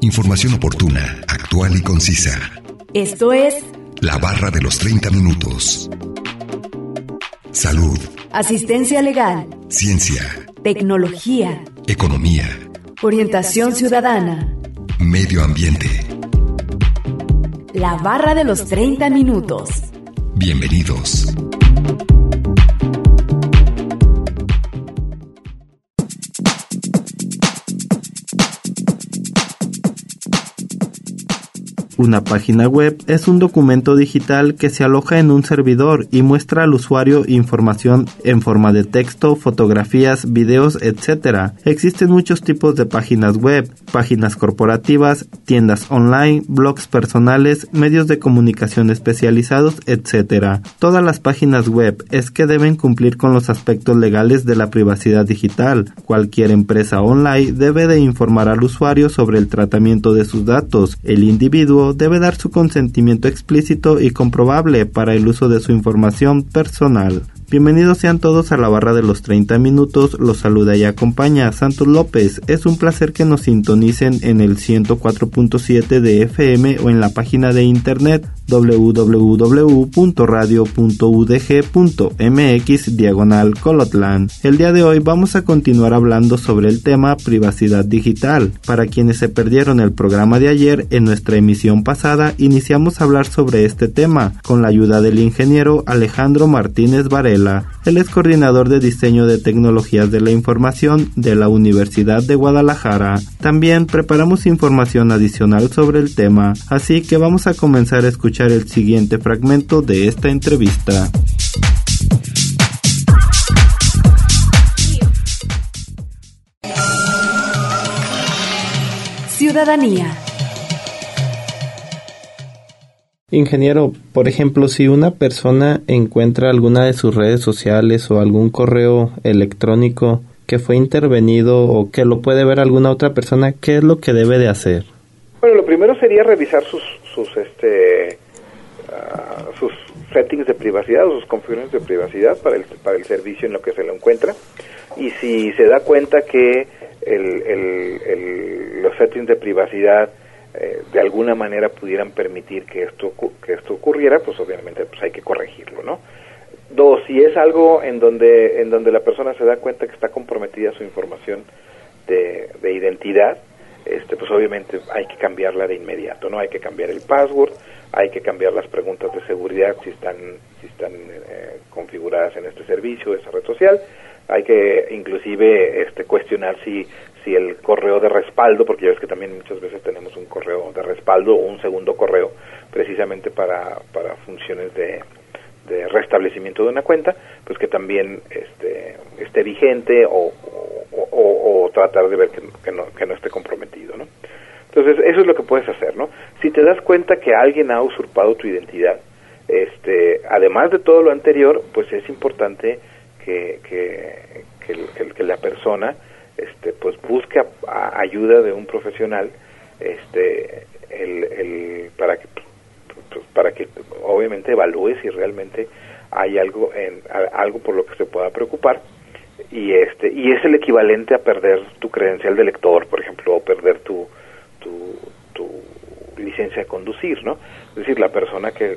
Información oportuna, actual y concisa. Esto es La Barra de los 30 Minutos. Salud. Asistencia legal. Ciencia. Tecnología. Economía. Orientación ciudadana. Medio ambiente. La Barra de los 30 Minutos. Bienvenidos. Una página web es un documento digital que se aloja en un servidor y muestra al usuario información en forma de texto, fotografías, videos, etc. Existen muchos tipos de páginas web, páginas corporativas, tiendas online, blogs personales, medios de comunicación especializados, etc. Todas las páginas web es que deben cumplir con los aspectos legales de la privacidad digital. Cualquier empresa online debe de informar al usuario sobre el tratamiento de sus datos. El individuo debe dar su consentimiento explícito y comprobable para el uso de su información personal. Bienvenidos sean todos a la Barra de los 30 Minutos, los saluda y acompaña Santos López. Es un placer que nos sintonicen en el 104.7 de FM o en la página de internet www.radio.udg.mx/Colotlán. El día de hoy vamos a continuar hablando sobre el tema privacidad digital. Para quienes se perdieron el programa de ayer, en nuestra emisión pasada iniciamos a hablar sobre este tema con la ayuda del ingeniero Alejandro Martínez Varela. Él es coordinador de diseño de tecnologías de la información de la Universidad de Guadalajara. También preparamos información adicional sobre el tema, así que vamos a comenzar a escuchar el siguiente fragmento de esta entrevista. Ciudadanía. Ingeniero, por ejemplo, si una persona encuentra alguna de sus redes sociales o algún correo electrónico que fue intervenido o que lo puede ver alguna otra persona, ¿qué es lo que debe de hacer? Bueno, lo primero sería revisar sus settings de privacidad o sus configuraciones de privacidad para el servicio en lo que se lo encuentra, y si se da cuenta que los settings de privacidad de alguna manera pudieran permitir que esto ocurriera, pues obviamente pues hay que corregirlo, ¿no? Dos, si es algo en donde la persona se da cuenta que está comprometida su información de identidad, pues obviamente hay que cambiarla de inmediato, ¿no? Hay que cambiar el password, hay que cambiar las preguntas de seguridad si están configuradas en este servicio, esa red social. Hay que inclusive cuestionar si el correo de respaldo, porque ya ves que también muchas veces tenemos un correo de respaldo o un segundo correo precisamente para funciones de restablecimiento de una cuenta, pues que también esté vigente o tratar de ver que no esté comprometido, ¿no? Entonces eso es lo que puedes hacer, ¿no? Si te das cuenta que alguien ha usurpado tu identidad, además de todo lo anterior, pues es importante que la persona pues busque ayuda de un profesional para que obviamente evalúe si realmente hay algo por lo que se pueda preocupar, y es el equivalente a perder tu credencial de lector, por ejemplo, o perder tu licencia de conducir, ¿no? Es decir, la persona que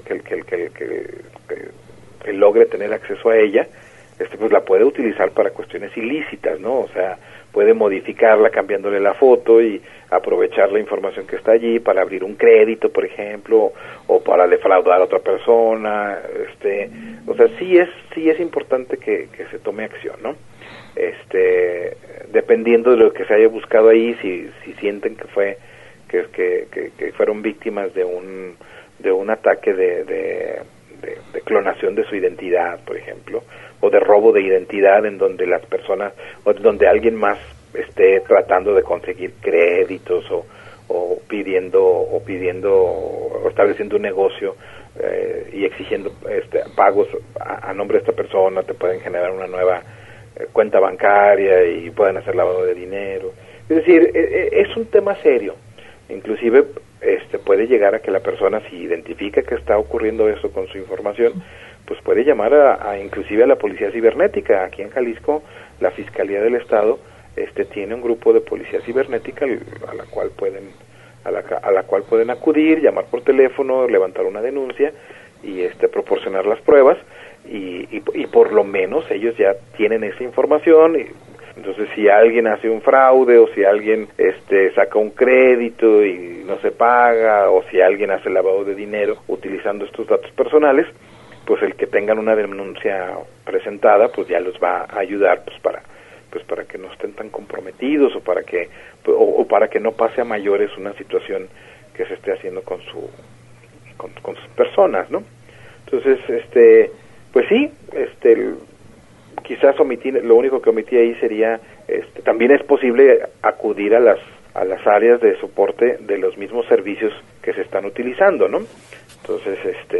logre tener acceso a ella, pues la puede utilizar para cuestiones ilícitas, ¿no? O sea, puede modificarla cambiándole la foto y aprovechar la información que está allí para abrir un crédito, por ejemplo, o para defraudar a otra persona. O sea, sí es importante que se tome acción, ¿no? Dependiendo de lo que se haya buscado ahí, si sienten que fueron víctimas de un ataque de clonación de su identidad, por ejemplo, o de robo de identidad, en donde las personas, o donde alguien más esté tratando de conseguir créditos o estableciendo un negocio y exigiendo pagos a nombre de esta persona, te pueden generar una nueva cuenta bancaria y pueden hacer lavado de dinero. Es decir, es un tema serio. Inclusive puede llegar a que la persona, si identifica que está ocurriendo eso con su información, pues puede llamar inclusive a la policía cibernética. Aquí en Jalisco, la Fiscalía del Estado tiene un grupo de policía cibernética a la cual pueden a la cual pueden acudir, llamar por teléfono, levantar una denuncia y proporcionar las pruebas y por lo menos ellos ya tienen esa información. Entonces, si alguien hace un fraude o si alguien saca un crédito y no se paga, o si alguien hace lavado de dinero utilizando estos datos personales, pues el que tengan una denuncia presentada pues ya los va a ayudar para que no estén tan comprometidos o para que no pase a mayores una situación que se esté haciendo con sus personas, ¿no? Entonces, pues sí, quizás lo único que omití ahí sería, también es posible acudir a las áreas de soporte de los mismos servicios que se están utilizando, ¿no? Entonces,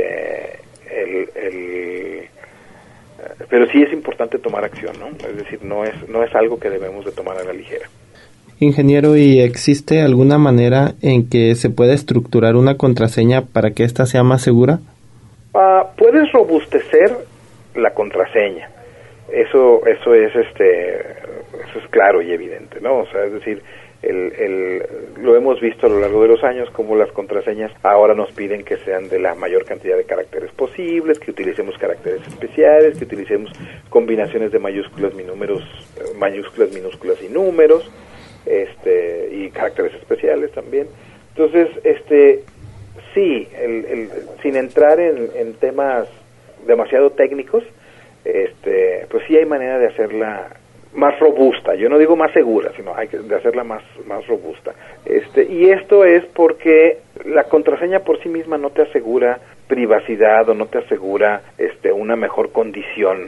pero sí es importante tomar acción, ¿no? Es decir, no es algo que debemos de tomar a la ligera. Ingeniero, ¿y existe alguna manera en que se pueda estructurar una contraseña para que ésta sea más segura? Puedes robustecer la contraseña. Eso es claro y evidente, ¿no? O sea, es decir, lo hemos visto a lo largo de los años, como las contraseñas ahora nos piden que sean de la mayor cantidad de caracteres posibles, que utilicemos caracteres especiales, que utilicemos combinaciones de mayúsculas, minúsculas y números, y caracteres especiales también. Entonces, sí, sin entrar en temas demasiado técnicos, pues sí hay manera de hacerla más robusta. Yo no digo más segura, sino de hacerla más robusta. Y esto es porque la contraseña por sí misma no te asegura privacidad o no te asegura una mejor condición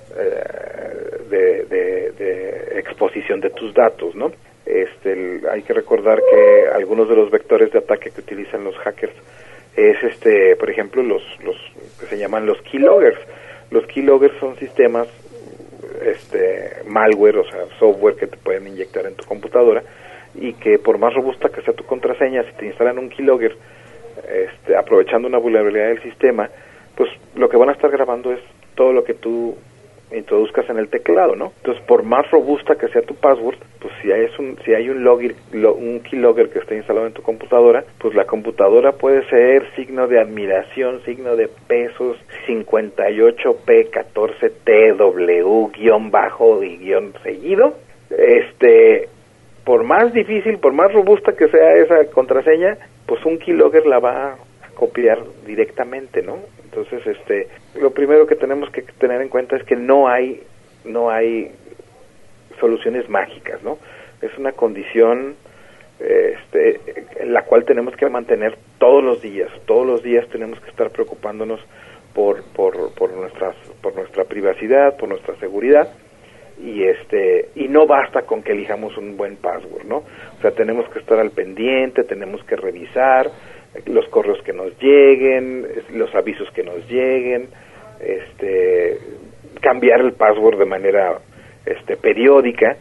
de exposición de tus datos, ¿no? Hay que recordar que algunos de los vectores de ataque que utilizan los hackers es, por ejemplo, los que se llaman los keyloggers. Los keyloggers son sistemas, malware, o sea, software que te pueden inyectar en tu computadora, y que por más robusta que sea tu contraseña, si te instalan un keylogger, aprovechando una vulnerabilidad del sistema, pues lo que van a estar grabando es todo lo que tú introduzcas en el teclado, ¿no? Entonces, por más robusta que sea tu password, pues si hay un keylogger que esté instalado en tu computadora, pues la computadora puede ser signo de admiración, signo de pesos, 58P14TW guión bajo y guión seguido. Por más difícil, por más robusta que sea esa contraseña, pues un keylogger la va a copiar directamente, ¿no? Entonces, lo primero que tenemos que tener en cuenta es que no hay soluciones mágicas, ¿no? Es una condición en la cual tenemos que mantener todos los días tenemos que estar preocupándonos por nuestra privacidad, por nuestra seguridad, y no basta con que elijamos un buen password, ¿no? O sea, tenemos que estar al pendiente, tenemos que revisar los correos que nos lleguen, los avisos que nos lleguen, cambiar el password de manera periódica.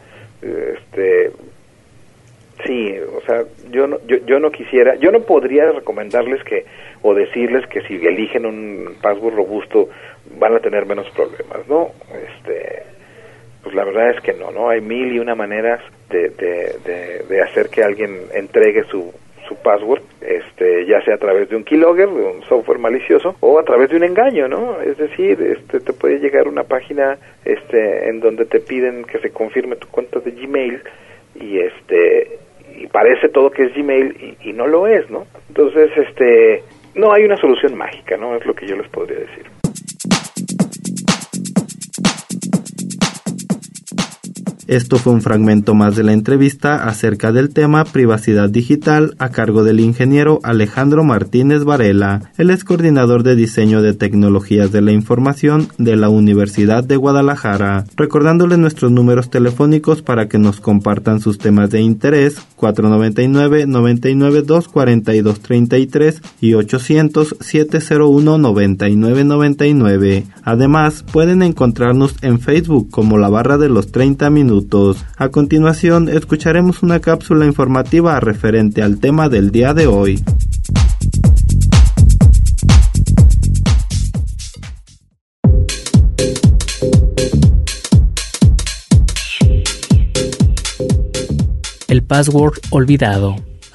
Sí, o sea, yo no podría recomendarles o decirles que si eligen un password robusto van a tener menos problemas, ¿no? Pues la verdad es que no hay mil y una maneras de hacer que alguien entregue su password, ya sea a través de un keylogger, de un software malicioso, o a través de un engaño, ¿no? Es decir, te puede llegar una página en donde te piden que se confirme tu cuenta de Gmail y parece todo que es Gmail y no lo es, ¿no? Entonces, no hay una solución mágica, ¿no? Es lo que yo les podría decir. Esto fue un fragmento más de la entrevista acerca del tema privacidad digital a cargo del ingeniero Alejandro Martínez Varela. Él es coordinador de diseño de tecnologías de la información de la Universidad de Guadalajara. Recordándoles nuestros números telefónicos para que nos compartan sus temas de interés: 499-99-242-33 y 800-701-9999. Además, pueden encontrarnos en Facebook como La Barra de los 30 Minutos. A continuación, escucharemos una cápsula informativa referente al tema del día de hoy. El password olvidado.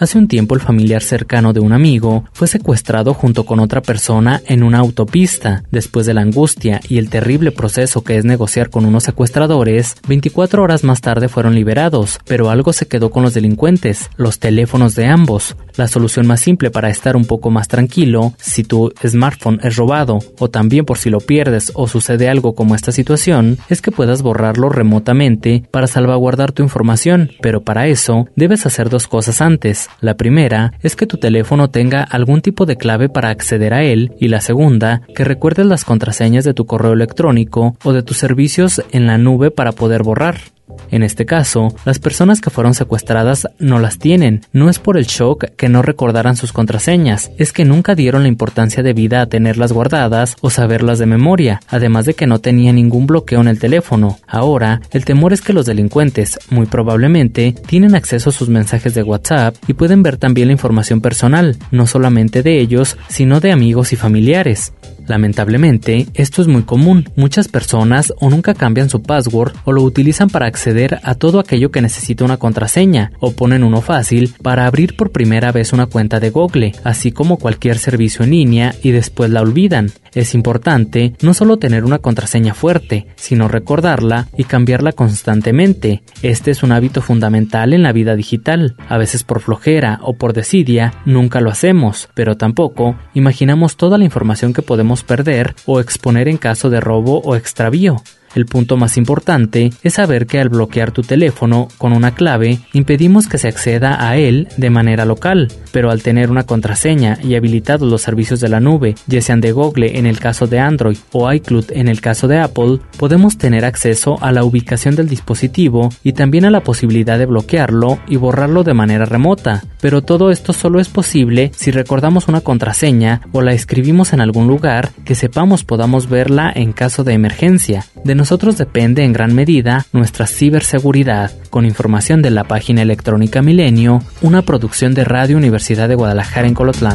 Hace un tiempo el familiar cercano de un amigo fue secuestrado junto con otra persona en una autopista. Después de la angustia y el terrible proceso que es negociar con unos secuestradores, 24 horas más tarde fueron liberados, pero algo se quedó con los delincuentes: los teléfonos de ambos. La solución más simple para estar un poco más tranquilo, si tu smartphone es robado, o también por si lo pierdes o sucede algo como esta situación, es que puedas borrarlo remotamente para salvaguardar tu información, pero para eso debes hacer dos cosas antes. La primera es que tu teléfono tenga algún tipo de clave para acceder a él, y la segunda, que recuerdes las contraseñas de tu correo electrónico o de tus servicios en la nube para poder borrar. En este caso, las personas que fueron secuestradas no las tienen. No es por el shock que no recordaran sus contraseñas, es que nunca dieron la importancia debida a tenerlas guardadas o saberlas de memoria, además de que no tenía ningún bloqueo en el teléfono. Ahora, el temor es que los delincuentes, muy probablemente, tienen acceso a sus mensajes de WhatsApp y pueden ver también la información personal, no solamente de ellos, sino de amigos y familiares. Lamentablemente, esto es muy común. Muchas personas o nunca cambian su password o lo utilizan para acceder a todo aquello que necesita una contraseña, o ponen uno fácil para abrir por primera vez una cuenta de Google, así como cualquier servicio en línea, y después la olvidan. Es importante no solo tener una contraseña fuerte, sino recordarla y cambiarla constantemente. Este es un hábito fundamental en la vida digital. A veces por flojera o por desidia nunca lo hacemos, pero tampoco imaginamos toda la información que podemos perder o exponer en caso de robo o extravío. El punto más importante es saber que al bloquear tu teléfono con una clave, impedimos que se acceda a él de manera local, pero al tener una contraseña y habilitados los servicios de la nube, ya sean de Google en el caso de Android o iCloud en el caso de Apple, podemos tener acceso a la ubicación del dispositivo y también a la posibilidad de bloquearlo y borrarlo de manera remota. Pero todo esto solo es posible si recordamos una contraseña o la escribimos en algún lugar que sepamos podamos verla en caso de emergencia. De nosotros depende en gran medida nuestra ciberseguridad. Con información de la página electrónica Milenio, una producción de Radio Universidad de Guadalajara en Colotlán.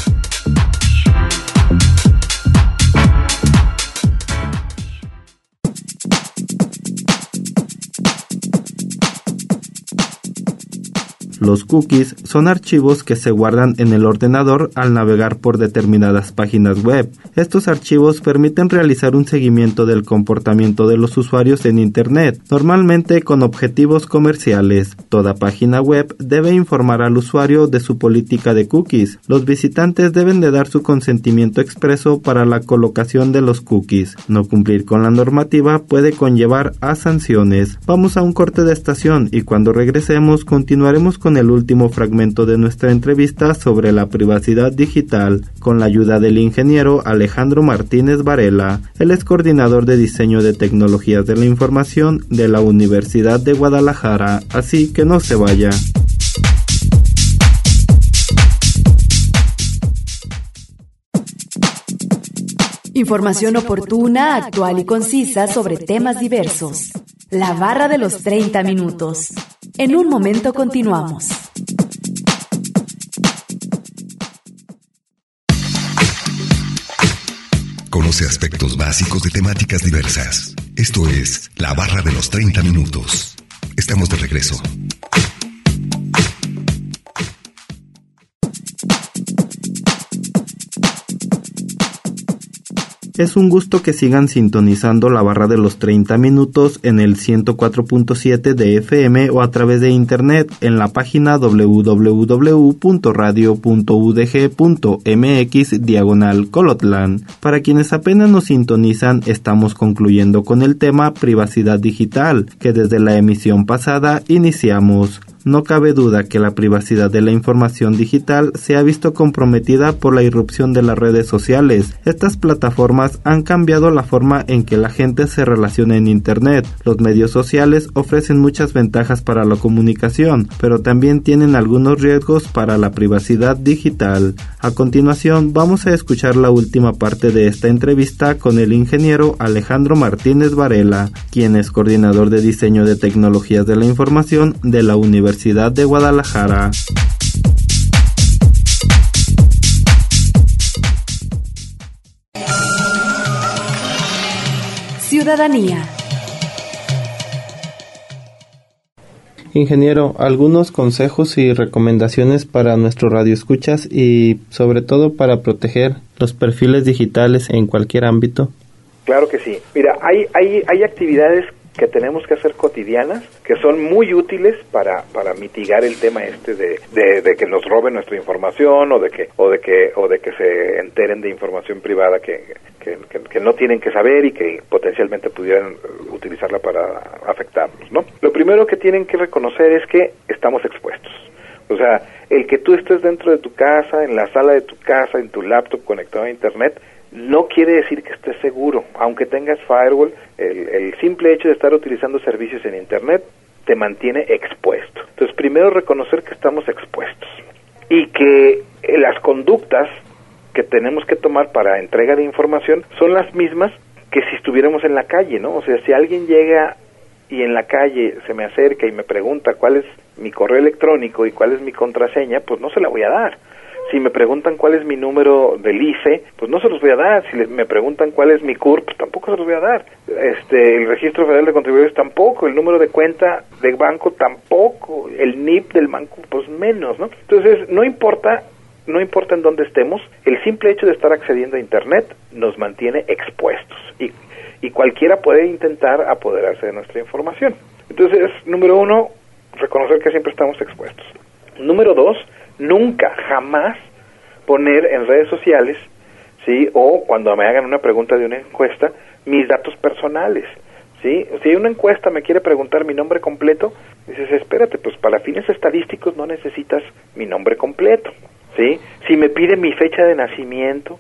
Los cookies son archivos que se guardan en el ordenador al navegar por determinadas páginas web. Estos archivos permiten realizar un seguimiento del comportamiento de los usuarios en Internet, normalmente con objetivos comerciales. Toda página web debe informar al usuario de su política de cookies. Los visitantes deben de dar su consentimiento expreso para la colocación de los cookies. No cumplir con la normativa puede conllevar a sanciones. Vamos a un corte de estación y cuando regresemos continuaremos con el último fragmento de nuestra entrevista sobre la privacidad digital, con la ayuda del ingeniero Alejandro Martínez Varela. Él es coordinador de diseño de tecnologías de la información de la Universidad de Guadalajara, así que no se vaya. Información oportuna, actual y concisa sobre temas diversos. La barra de los 30 minutos. En un momento continuamos. Conoce aspectos básicos de temáticas diversas. Esto es La Barra de los 30 minutos. Estamos de regreso. Es un gusto que sigan sintonizando la barra de los 30 minutos en el 104.7 de FM o a través de internet en la página www.radio.udg.mx/Colotlán. Para quienes apenas nos sintonizan, estamos concluyendo con el tema privacidad digital, que desde la emisión pasada iniciamos. No cabe duda que la privacidad de la información digital se ha visto comprometida por la irrupción de las redes sociales. Estas plataformas han cambiado la forma en que la gente se relaciona en Internet. Los medios sociales ofrecen muchas ventajas para la comunicación, pero también tienen algunos riesgos para la privacidad digital. A continuación, vamos a escuchar la última parte de esta entrevista con el ingeniero Alejandro Martínez Varela, quien es coordinador de diseño de tecnologías de la información de la Universidad de Guadalajara. Ciudadanía. Ingeniero, algunos consejos y recomendaciones para nuestros radioescuchas y sobre todo para proteger los perfiles digitales en cualquier ámbito. Claro que sí. Mira, hay actividades que tenemos que hacer cotidianas que son muy útiles para mitigar el tema de que nos roben nuestra información o de que se enteren de información privada que no tienen que saber y que potencialmente pudieran utilizarla para afectarnos, ¿no? Lo primero que tienen que reconocer es que estamos expuestos. O sea, el que tú estés dentro de tu casa, en la sala de tu casa, en tu laptop conectado a internet, no quiere decir que estés seguro. Aunque tengas firewall, el simple hecho de estar utilizando servicios en internet te mantiene expuesto. Entonces, primero reconocer que estamos expuestos y que las conductas que tenemos que tomar para entrega de información son las mismas que si estuviéramos en la calle, ¿no? O sea, si alguien llega y en la calle se me acerca y me pregunta cuál es mi correo electrónico y cuál es mi contraseña, pues no se la voy a dar. Si me preguntan cuál es mi número del IFE, pues no se los voy a dar. Si me preguntan cuál es mi CURP, pues tampoco se los voy a dar. El Registro Federal de Contribuyentes tampoco, el número de cuenta de banco tampoco, el NIP del banco pues menos, ¿no? Entonces, no importa en dónde estemos, el simple hecho de estar accediendo a internet nos mantiene expuestos y cualquiera puede intentar apoderarse de nuestra información. Entonces, número 1, reconocer que siempre estamos expuestos. Número 2, nunca, jamás poner en redes sociales, ¿sí? O cuando me hagan una pregunta de una encuesta, mis datos personales, ¿sí? Si hay una encuesta, me quiere preguntar mi nombre completo, dices, espérate, pues para fines estadísticos no necesitas mi nombre completo, ¿sí? Si me pide mi fecha de nacimiento,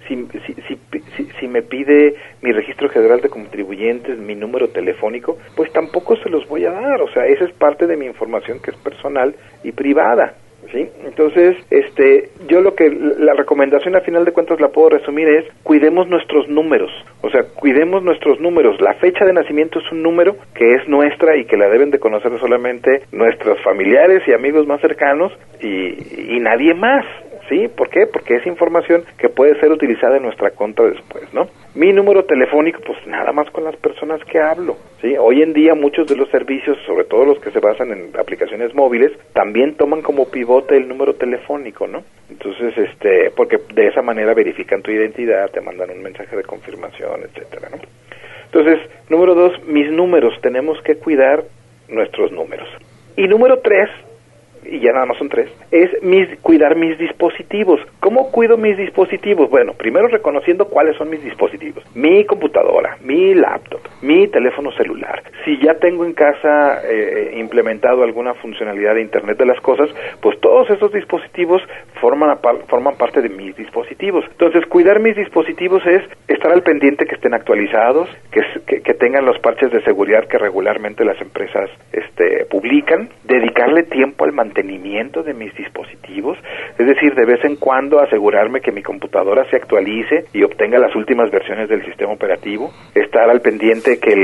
si me pide mi registro general de contribuyentes, mi número telefónico, pues tampoco se los voy a dar. O sea, esa es parte de mi información que es personal y privada, ¿sí? Entonces, yo la recomendación a final de cuentas la puedo resumir es, cuidemos nuestros números. O sea, cuidemos nuestros números. La fecha de nacimiento es un número que es nuestra y que la deben de conocer solamente nuestros familiares y amigos más cercanos y nadie más. ¿Sí? ¿Por qué? Porque es información que puede ser utilizada en nuestra contra después, ¿no? Mi número telefónico, pues nada más con las personas que hablo, ¿sí? Hoy en día muchos de los servicios, sobre todo los que se basan en aplicaciones móviles, también toman como pivote el número telefónico, ¿no? Entonces, porque de esa manera verifican tu identidad, te mandan un mensaje de confirmación, etcétera, ¿no? Entonces, número 2, mis números, tenemos que cuidar nuestros números. Y número 3, y ya nada más son 3, es cuidar mis dispositivos. ¿Cómo cuido mis dispositivos? Bueno, primero reconociendo cuáles son mis dispositivos. Mi computadora, mi laptop, mi teléfono celular. Si ya tengo en casa implementado alguna funcionalidad de Internet de las Cosas, pues todos esos dispositivos forman parte de mis dispositivos. Entonces, cuidar mis dispositivos es estar al pendiente que estén actualizados, que tengan los parches de seguridad que regularmente las empresas publican, dedicarle tiempo al mantenimiento de mis dispositivos, es decir, de vez en cuando asegurarme que mi computadora se actualice y obtenga las últimas versiones del sistema operativo, estar al pendiente que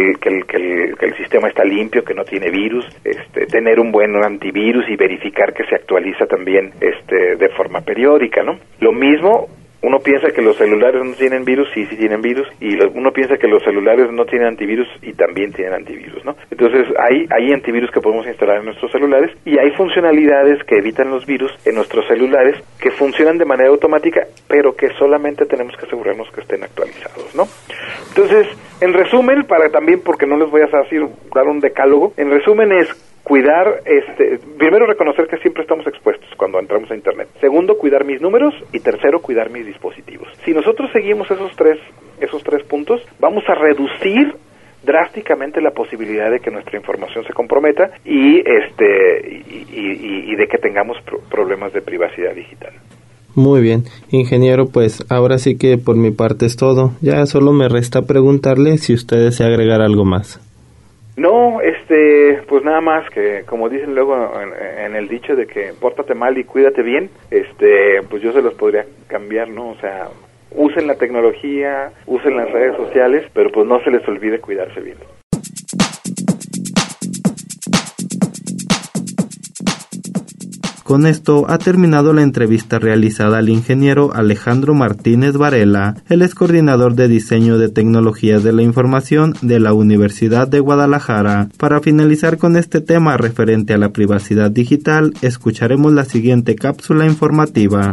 el sistema está limpio, que no tiene virus, tener un buen antivirus y verificar que se actualiza también de forma periódica, ¿no? Lo mismo, uno piensa que los celulares no tienen virus, sí tienen virus, y uno piensa que los celulares no tienen antivirus y también tienen antivirus, ¿no? Entonces hay antivirus que podemos instalar en nuestros celulares y hay funcionalidades que evitan los virus en nuestros celulares que funcionan de manera automática, pero que solamente tenemos que asegurarnos que estén actualizados, ¿no? Entonces, en resumen, porque no les voy a dar un decálogo, en resumen es cuidar, primero reconocer que siempre estamos expuestos cuando entramos a internet. Segundo, cuidar mis números y tercero, cuidar mis dispositivos. Si nosotros seguimos esos tres puntos, vamos a reducir drásticamente la posibilidad de que nuestra información se comprometa y de que tengamos problemas de privacidad digital. Muy bien, ingeniero, pues ahora sí que por mi parte es todo. Ya solo me resta preguntarle si usted desea agregar algo más. No, pues nada más que, como dicen luego en el dicho de que pórtate mal y cuídate bien, pues yo se los podría cambiar, ¿no? O sea, usen la tecnología, usen las redes sociales, pero pues no se les olvide cuidarse bien. Con esto ha terminado la entrevista realizada al ingeniero Alejandro Martínez Varela, el ex coordinador de diseño de tecnologías de la información de la Universidad de Guadalajara. Para finalizar con este tema referente a la privacidad digital, escucharemos la siguiente cápsula informativa.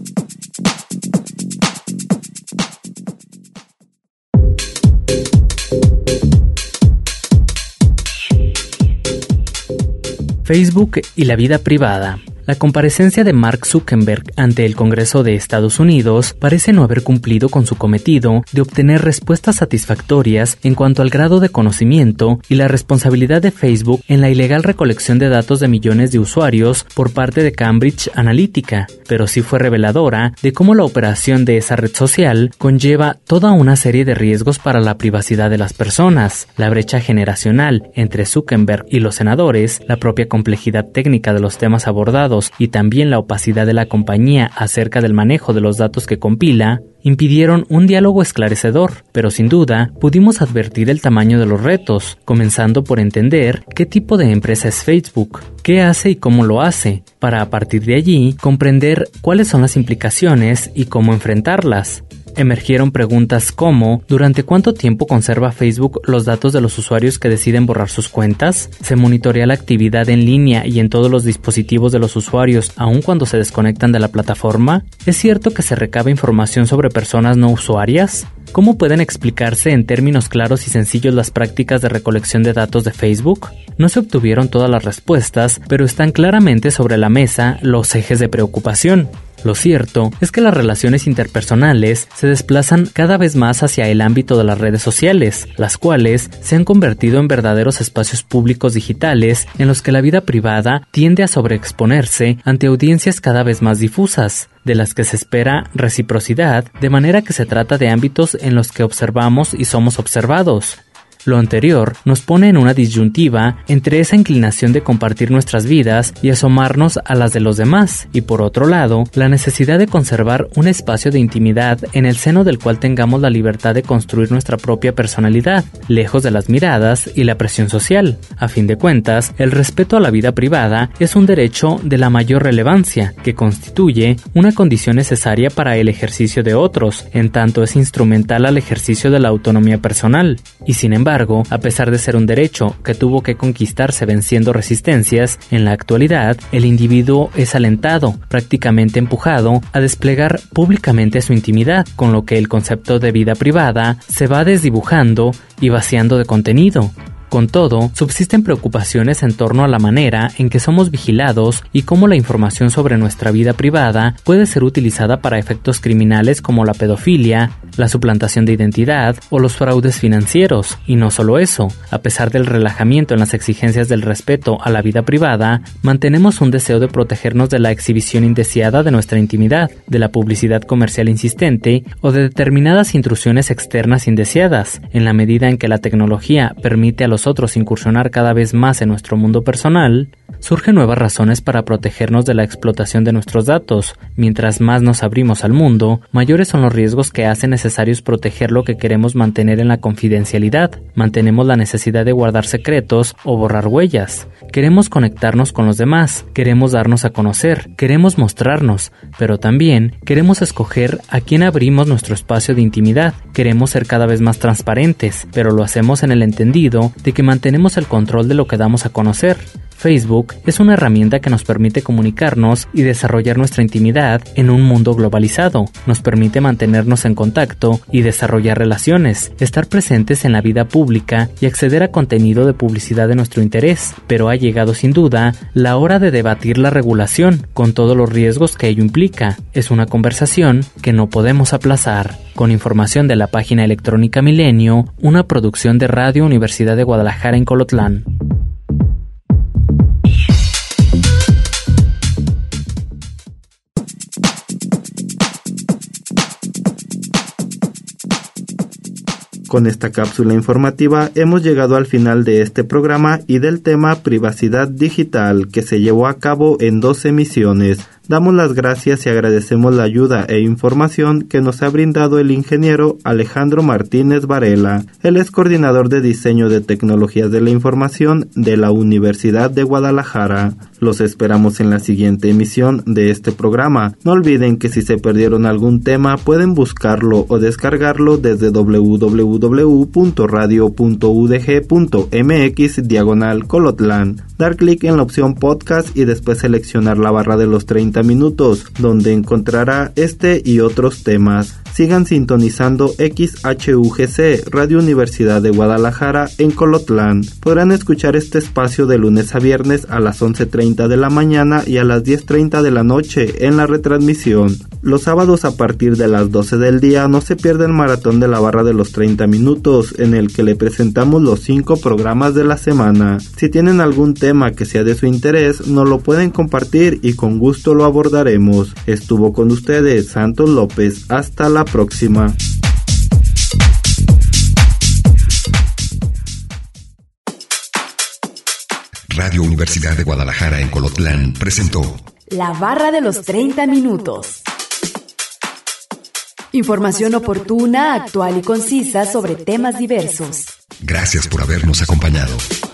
Facebook y la vida privada. La comparecencia de Mark Zuckerberg ante el Congreso de Estados Unidos parece no haber cumplido con su cometido de obtener respuestas satisfactorias en cuanto al grado de conocimiento y la responsabilidad de Facebook en la ilegal recolección de datos de millones de usuarios por parte de Cambridge Analytica, pero sí fue reveladora de cómo la operación de esa red social conlleva toda una serie de riesgos para la privacidad de las personas, la brecha generacional entre Zuckerberg y los senadores, la propia complejidad técnica de los temas abordados y también la opacidad de la compañía acerca del manejo de los datos que compila, impidieron un diálogo esclarecedor, pero sin duda pudimos advertir el tamaño de los retos, comenzando por entender qué tipo de empresa es Facebook, qué hace y cómo lo hace, para a partir de allí comprender cuáles son las implicaciones y cómo enfrentarlas. Emergieron preguntas como ¿durante cuánto tiempo conserva Facebook los datos de los usuarios que deciden borrar sus cuentas? ¿Se monitorea la actividad en línea y en todos los dispositivos de los usuarios aun cuando se desconectan de la plataforma? ¿Es cierto que se recaba información sobre personas no usuarias? ¿Cómo pueden explicarse en términos claros y sencillos las prácticas de recolección de datos de Facebook? No se obtuvieron todas las respuestas, pero están claramente sobre la mesa los ejes de preocupación. Lo cierto es que las relaciones interpersonales se desplazan cada vez más hacia el ámbito de las redes sociales, las cuales se han convertido en verdaderos espacios públicos digitales en los que la vida privada tiende a sobreexponerse ante audiencias cada vez más difusas, de las que se espera reciprocidad, de manera que se trata de ámbitos en los que observamos y somos observados. Lo anterior nos pone en una disyuntiva entre esa inclinación de compartir nuestras vidas y asomarnos a las de los demás, y por otro lado, la necesidad de conservar un espacio de intimidad en el seno del cual tengamos la libertad de construir nuestra propia personalidad, lejos de las miradas y la presión social. A fin de cuentas, el respeto a la vida privada es un derecho de la mayor relevancia, que constituye una condición necesaria para el ejercicio de otros, en tanto es instrumental al ejercicio de la autonomía personal, y sin embargo, a pesar de ser un derecho que tuvo que conquistarse venciendo resistencias, en la actualidad el individuo es alentado, prácticamente empujado, a desplegar públicamente su intimidad, con lo que el concepto de vida privada se va desdibujando y vaciando de contenido. Con todo, subsisten preocupaciones en torno a la manera en que somos vigilados y cómo la información sobre nuestra vida privada puede ser utilizada para efectos criminales como la pedofilia, la suplantación de identidad o los fraudes financieros. Y no solo eso, a pesar del relajamiento en las exigencias del respeto a la vida privada, mantenemos un deseo de protegernos de la exhibición indeseada de nuestra intimidad, de la publicidad comercial insistente o de determinadas intrusiones externas indeseadas, en la medida en que la tecnología permite a los otros incursionar cada vez más en nuestro mundo personal. Surgen nuevas razones para protegernos de la explotación de nuestros datos. Mientras más nos abrimos al mundo, mayores son los riesgos que hacen necesarios proteger lo que queremos mantener en la confidencialidad. Mantenemos la necesidad de guardar secretos o borrar huellas. Queremos conectarnos con los demás, queremos darnos a conocer, queremos mostrarnos, pero también queremos escoger a quién abrimos nuestro espacio de intimidad. Queremos ser cada vez más transparentes, pero lo hacemos en el entendido de que mantenemos el control de lo que damos a conocer. Facebook es una herramienta que nos permite comunicarnos y desarrollar nuestra intimidad en un mundo globalizado. Nos permite mantenernos en contacto y desarrollar relaciones, estar presentes en la vida pública y acceder a contenido de publicidad de nuestro interés. Pero ha llegado sin duda la hora de debatir la regulación, con todos los riesgos que ello implica. Es una conversación que no podemos aplazar. Con información de la página electrónica Milenio, una producción de Radio Universidad de Guadalajara en Colotlán. Con esta cápsula informativa hemos llegado al final de este programa y del tema privacidad digital, que se llevó a cabo en 2 emisiones. Damos las gracias y agradecemos la ayuda e información que nos ha brindado el ingeniero Alejandro Martínez Varela. Él es coordinador de diseño de tecnologías de la información de la Universidad de Guadalajara. Los esperamos en la siguiente emisión de este programa. No olviden que si se perdieron algún tema pueden buscarlo o descargarlo desde www.radio.udg.mx/Colotlán. Dar clic en la opción podcast y después seleccionar la barra de los 30 minutos, donde encontrará este y otros temas. Sigan sintonizando XHUGC, Radio Universidad de Guadalajara en Colotlán. Podrán escuchar este espacio de lunes a viernes a las 11:30 de la mañana y a las 10:30 de la noche en la retransmisión. Los sábados a partir de las 12 del día no se pierda el maratón de la barra de los 30 minutos, en el que le presentamos los 5 programas de la semana. Si tienen algún tema que sea de su interés, nos lo pueden compartir y con gusto lo abordaremos. Estuvo con ustedes Santos López. Hasta la próxima. Radio Universidad de Guadalajara en Colotlán presentó La barra de los 30 minutos. Información oportuna, actual y concisa sobre temas diversos. Gracias por habernos acompañado.